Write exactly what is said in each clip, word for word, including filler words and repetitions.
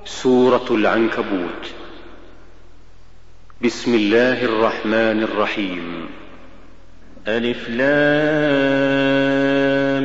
سورة العنكبوت. بسم الله الرحمن الرحيم. ألف لام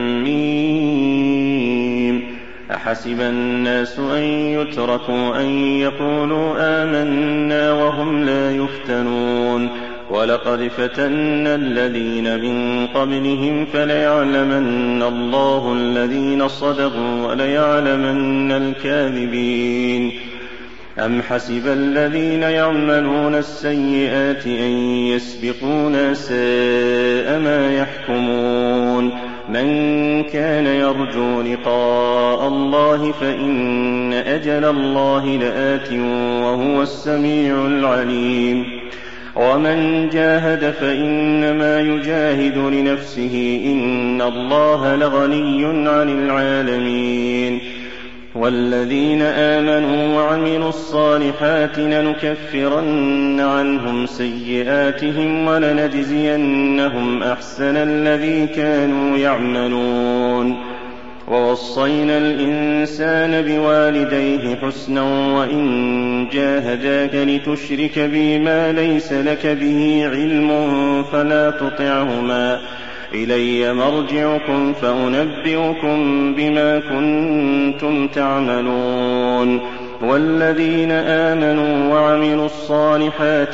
ميم. أحسب الناس أن يتركوا أن يقولوا آمنا وهم لا يفتنون ولقد فتنا الذين من قبلهم فليعلمن الله الذين صدقوا وليعلمن الكاذبين. أم حسب الذين يعملون السيئات أن يسبقونا ساء ما يحكمون. من كان يرجو لقاء الله فإن أجل الله لآت وهو السميع العليم. ومن جاهد فإنما يجاهد لنفسه إن الله لغني عن العالمين. والذين آمنوا وعملوا الصالحات لنكفرن عنهم سيئاتهم ولنجزينهم أحسن الذي كانوا يعملون. ووصينا الإنسان بوالديه حسنا وإن جاهداك لتشرك بي ما ليس لك به علم فلا تطعهما إلي مرجعكم فأنبئكم بما كنتم تعملون. والذين آمنوا وعملوا الصالحات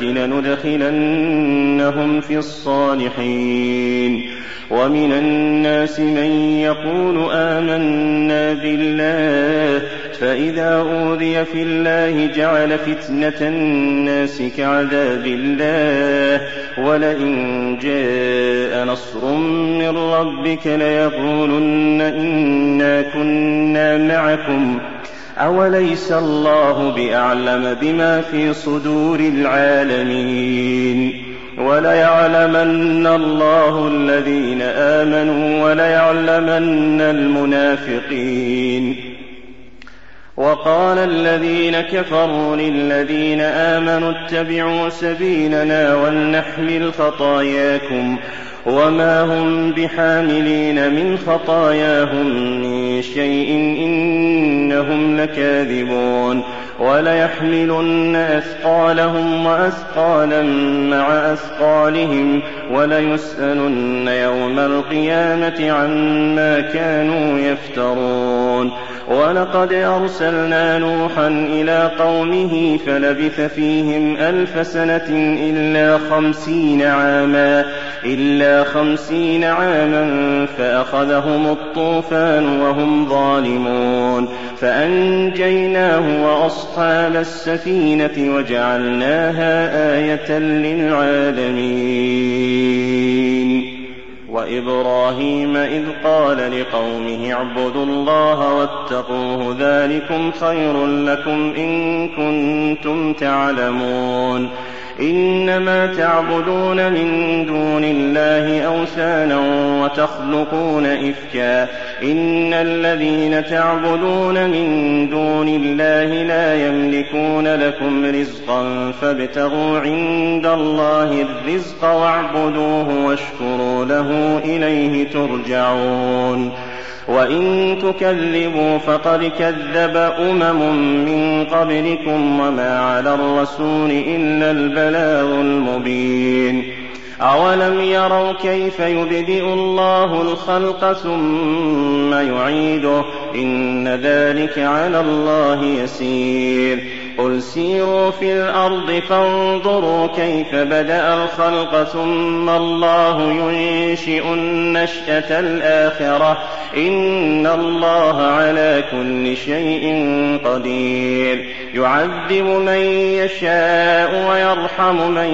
لندخلنهم في الصالحين. ومن الناس من يقول آمنا بالله فإذا أوذي في الله جعل فتنة الناس كعذاب الله ولئن جاء نصر من ربك ليقولن إنا كنا معكم أوليس الله بأعلم بما في صدور العالمين. وليعلمن الله الذين آمنوا وليعلمن المنافقين. وقال الذين كفروا للذين آمنوا اتبعوا سبيلنا ولنحمل خطاياكم وما هم بحاملين من خطاياهم من شيء إنهم لكاذبون. وليحملن أثقالهم وأثقالا مع أثقالهم وليسألن يوم القيامة عما كانوا يفترون. ولقد أرسلنا نوحا إلى قومه فلبث فيهم ألف سنة إلا خمسين عاما إلا خمسين عاما فأخذهم الطوفان وهم ظالمون فأنجيناه وأصحاب السفينة وجعلناها آية للعالمين. وإبراهيم إذ قال لقومه اعبدوا الله واتقوه ذلكم خير لكم إن كنتم تعلمون. إنما تعبدون من دون الله أوثانا وتخلقون إفكا إن الذين تعبدون من دون الله لا يملكون لكم رزقا فابتغوا عند الله الرزق واعبدوه واشكروا له إليه ترجعون. وإن تكذبوا فقد كذب أمم من قبلكم وما على الرسول إلا البلاغ المبين. أولم يروا كيف يبدئ الله الخلق ثم يعيده إن ذلك على الله يسير. قل سيروا في الأرض فانظروا كيف بدأ الخلق ثم الله ينشئ النشأة الآخرة إن الله على كل شيء قدير. يعذب من يشاء ويرحم من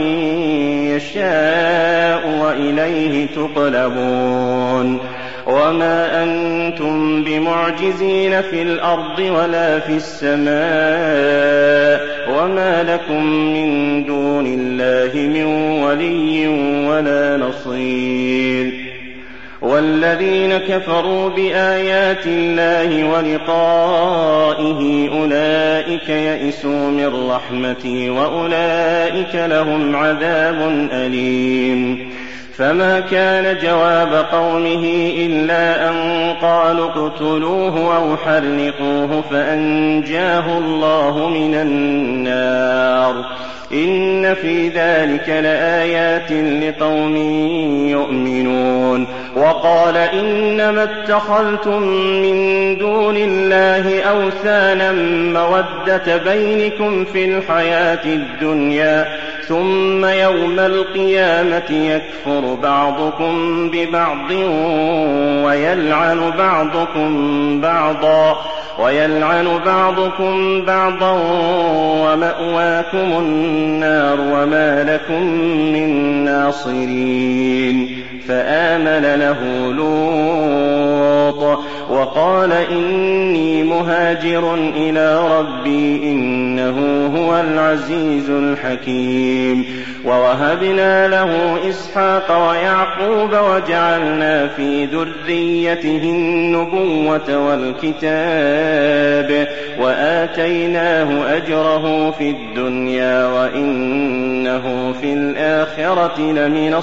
يشاء وإليه تقلبون. وما أنتم بمعجزين في الأرض ولا في السماء وما لكم من دون الله من ولي ولا نصير. والذين كفروا بآيات الله ولقائه أولئك يئسوا من رحمتي وأولئك لهم عذاب أليم. فما كان جواب قومه إلا أن قالوا اقتلوه أو حرقوه فأنجاه الله من النار. إن في ذلك لآيات لقوم يؤمنون. وقال إنما اتخذتم من دون الله أوثانا مودة بينكم في الحياة الدنيا ثم يوم القيامة يكفر بعضكم ببعض ويلعن بعضكم بعضا ويلعن بعضكم بعضا ومأواكم النار وما لكم من ناصرين. فآمن له لوط وقال إني مهاجر إلى ربي إنه هو العزيز الحكيم. ووهبنا له إسحاق ويعقوب وجعلنا في ذريته النبوة والكتاب وآتيناه أجره في الدنيا وإنه في الآخرة لمن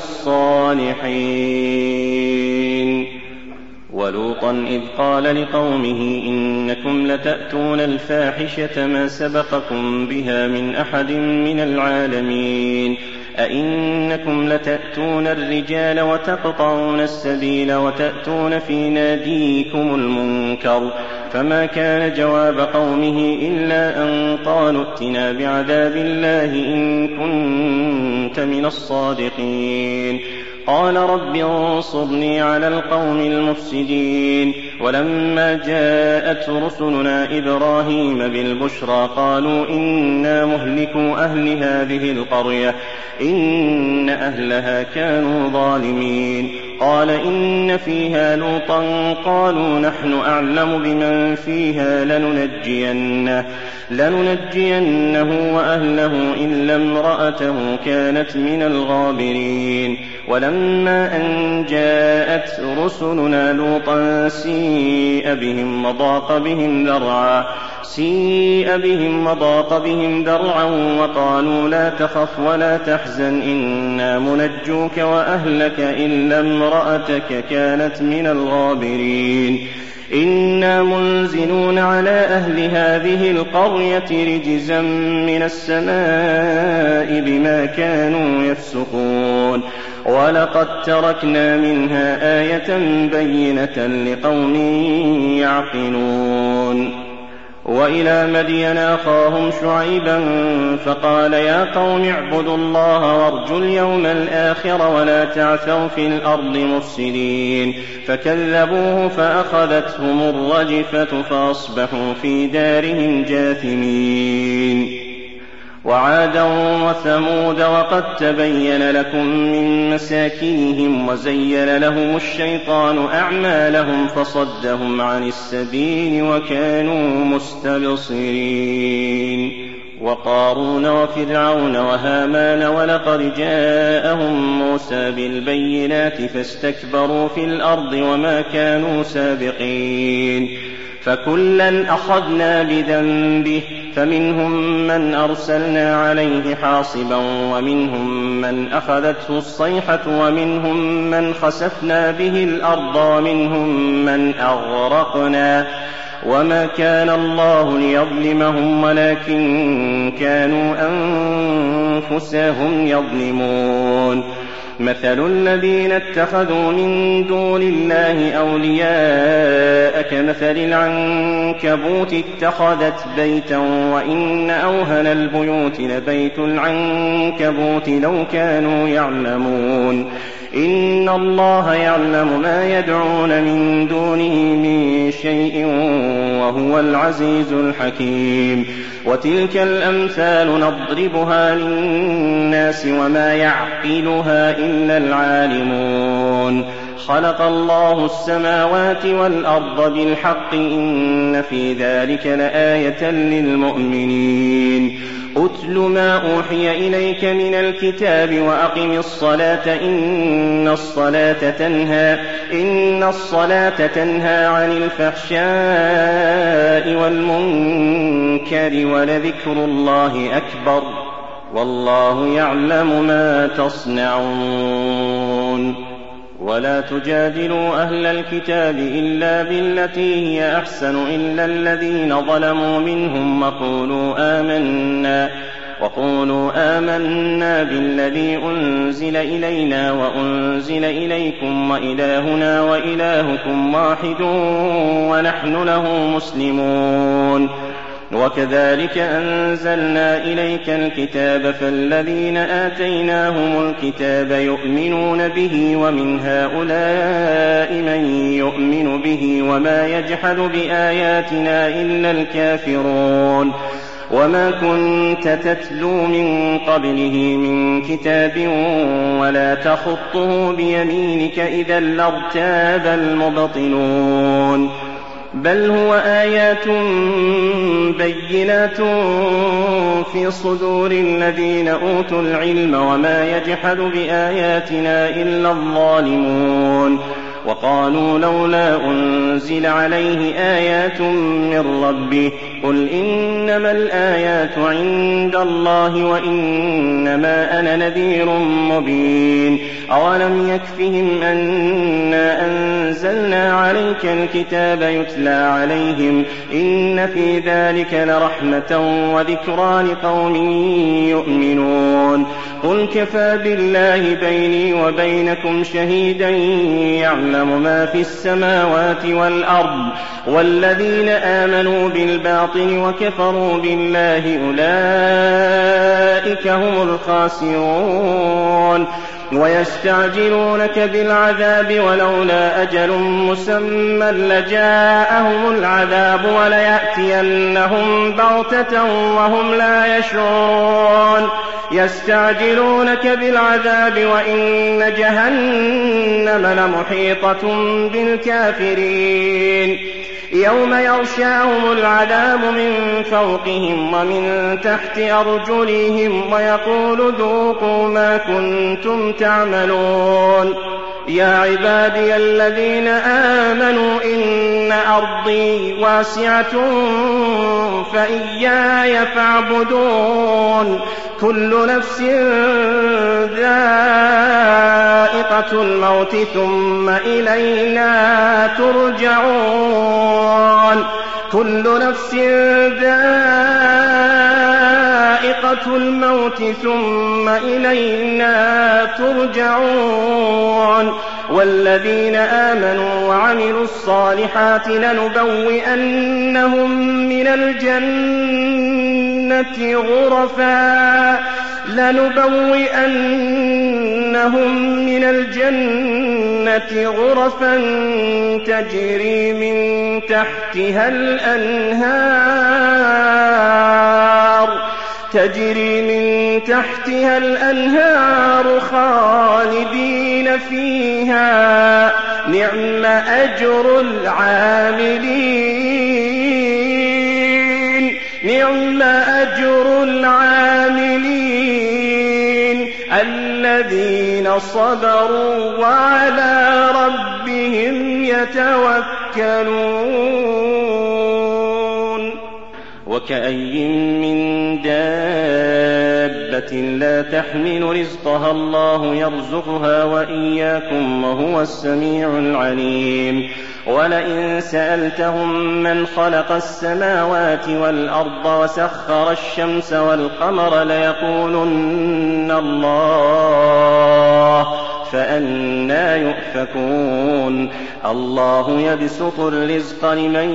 الصالحين. ولوطا إذ قال لقومه إنكم لتأتون الفاحشة ما سبقكم بها من أحد من العالمين. أئنكم لتأتون الرجال وتقطعون السبيل وتأتون في ناديكم المنكر. فما كان جواب قومه إلا أن قالوا ائتنا بعذاب الله إن كنت من الصادقين. قال رب انصرني على القوم المفسدين. ولما جاءت رسلنا إبراهيم بالبشرى قالوا إنا مهلكو أهل هذه القرية إن أهلها كانوا ظالمين. قال إن فيها لوطا قالوا نحن أعلم بمن فيها لننجينه, لننجينه وأهله إلا امرأته كانت من الغابرين. ولما أن جاءت رسلنا لوطا سيء بهم وضاق بهم ذرعا سيء بهم وضاق بهم ذرعا وقالوا لا تخف ولا تحزن إنا منجوك وأهلك إلا امرأتك كانت من الغابرين. إنا منزلون على أهل هذه القرية رجزا من السماء بما كانوا يفسقون. ولقد تركنا منها آية بينة لقوم يعقلون. وإلى مدين أخاهم شعيبا فقال يا قوم اعبدوا الله وارجوا اليوم الآخر ولا تعثوا في الأرض مفسدين. فكذبوه فأخذتهم الرجفة فأصبحوا في دارهم جاثمين. وعادا وثمود وقد تبين لكم من مساكنهم وزين لهم الشيطان أعمالهم فصدهم عن السبيل وكانوا مستبصرين. وقارون وفرعون وهامان ولقد جاءهم موسى بالبينات فاستكبروا في الأرض وما كانوا سابقين. فكلا أخذنا بذنبه فمنهم من أرسلنا عليه حاصبا ومنهم من أخذته الصيحة ومنهم من خسفنا به الأرض ومنهم من أغرقنا. وما كان الله ليظلمهم ولكن كانوا أنفسهم يظلمون. مثل الذين اتخذوا من دون الله أولياء كمثل العنكبوت اتخذت بيتا وإن أوهن البيوت لبيت العنكبوت لو كانوا يعلمون. إن الله يعلم ما يدعون من دونه من شيء وهو العزيز الحكيم. وتلك الأمثال نضربها للناس وما يعقلها إلا العالمون. خلق الله السماوات والأرض بالحق إن في ذلك لآية للمؤمنين. أتل ما أوحي إليك من الكتاب وأقم الصلاة إن الصلاة تنهى إن الصلاة تنهى عن الفحشاء والمنكر ولذكر الله أكبر والله يعلم ما تصنعون. يعلمون ولا تجادلوا أهل الكتاب إلا بالتي هي أحسن إلا الذين ظلموا منهم وقولوا آمنا وقولوا آمنا بالذي أنزل إلينا وأنزل إليكم وإلهنا وإلهكم واحد ونحن له مسلمون وكذلك أنزلنا إليك الكتاب فالذين آتيناهم الكتاب يؤمنون به ومن هؤلاء من يؤمن به وما يجحد بآياتنا إلا الكافرون وما كنت تتلو من قبله من كتاب ولا تخطه بيمينك إذا لارتاب المبطلون بل هو آيات بينات في صدور الذين أوتوا العلم وما يجحد بآياتنا إلا الظالمون وقالوا لولا أنزل عليه آيات من ربه قل إنما الآيات عند الله وإنما أنا نذير مبين أولم يكفهم أنا أنزلنا عليك الكتاب يتلى عليهم إن في ذلك لرحمة وذكرى لقوم يؤمنون قل كفى بالله بيني وبينكم شهيدا يعلم ما في السماوات والأرض والذين آمنوا بالباطل وكفروا بالله أولئك هم الخاسرون ويستعجلونك بالعذاب ولولا أجل مسمى لجاءهم العذاب وليأتينهم بغتة وهم لا يشعرون يستعجلونك بالعذاب وإن جهنم لمحيطة بالكافرين يوم يغشاهم العذاب من فوقهم ومن تحت أرجلهم ويقول ذوقوا ما كنتم تعملون يا عبادي الذين آمنوا إن أرضي واسعة فإياي فاعبدون كل نفس ذائقة الموت ثم إلينا ترجعون كل نفس ذائقة الموت ثم إلينا ترجعون والذين آمنوا وعملوا الصالحات لنبوئنهم من الجنة غرفا لنبوئنهم من الجنة غرفا تجري من تحتها الأنهار تجري من تحتها الأنهار خالدين فيها نعم أجر العاملين نعم أجر العاملين الذين صبروا وعلى ربهم يتوكلون وكأي من دابة لا تحمل رزقها الله يرزقها وإياكم وهو السميع العليم ولئن سألتهم من خلق السماوات والأرض وسخر الشمس والقمر ليقولن الله فأنى يؤفكون الله يبسط الرزق لمن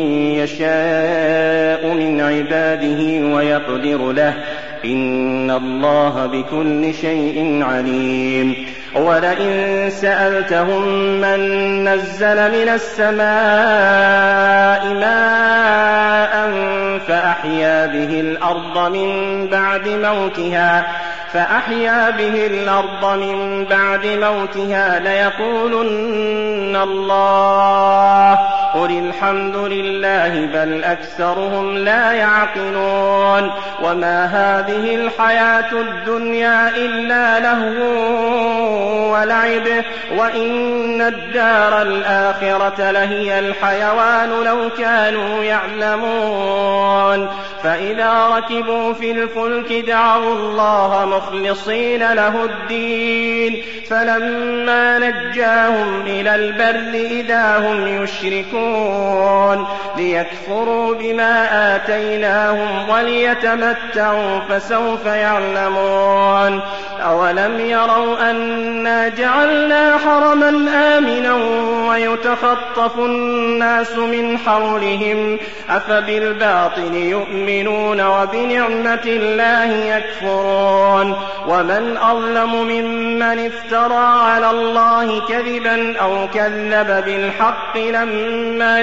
يشاء من عباده ويقدر له إن الله بكل شيء عليم ولئن سألتهم من نزل من السماء ماء فأحيا به الأرض من بعد موتها فأحيا به الأرض من بعد موتها ليقولن الله قل الحمد لله بل أكثرهم لا يعقلون وما هذه الحياة الدنيا إلا لهو ولعب وإن الدار الآخرة لهي الحيوان لو كانوا يعلمون فإذا ركبوا في الفلك دعوا الله مخلصين له الدين فلما نجاهم إلى البر إذا هم يشركون ليكفروا بما آتيناهم وليتمتعوا فسوف يعلمون أولم يروا أنا جعلنا حرما آمنا ويتخطف الناس من حولهم أفبالباطل يؤمنون وبنعمة الله يكفرون ومن أظلم ممن افترى على الله كذبا أو كذب بالحق لما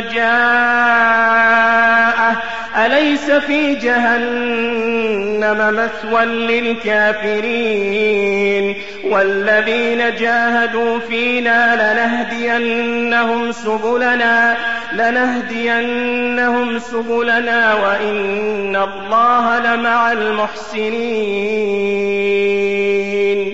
جاءه أليس في جهنم مثوى للكافرين والذين جاهدوا فينا لنهدينهم سبلنا لنهدينهم سبلنا وإن الله لمع المحسنين